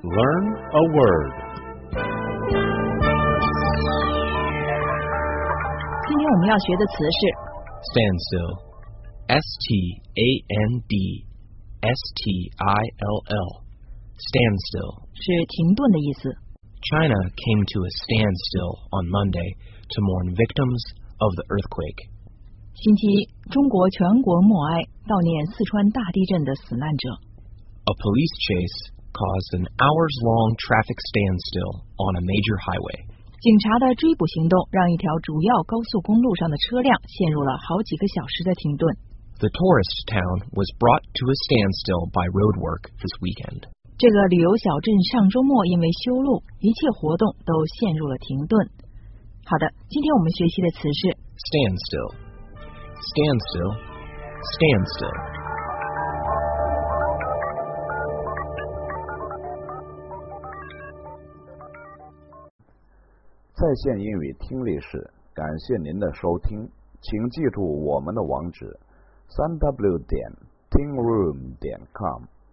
Learn a word. 今天我们要学的词是 standstill. S-T-A-N-D-S-T-I-L-L. Standstill. 是停顿的意思。 China came to a standstill on Monday to mourn victims of the earthquake. 星期一，中国全国默哀，悼念四川大地震的死难者。 A police chase caused an hours-long traffic standstill on a major highway. 警察的追捕行动让一条主要高速公路上的车辆陷入了好几个小时的停顿。 The tourist town was brought to a standstill by roadwork this weekend. 这个旅游小镇上周末因为修路，一切活动都陷入了停顿。好的，今天我们学习的词是 Standstill. Standstill. Standstill. 在线英语听力室，感谢您的收听，请记住我们的网址：3w.tingroom.com。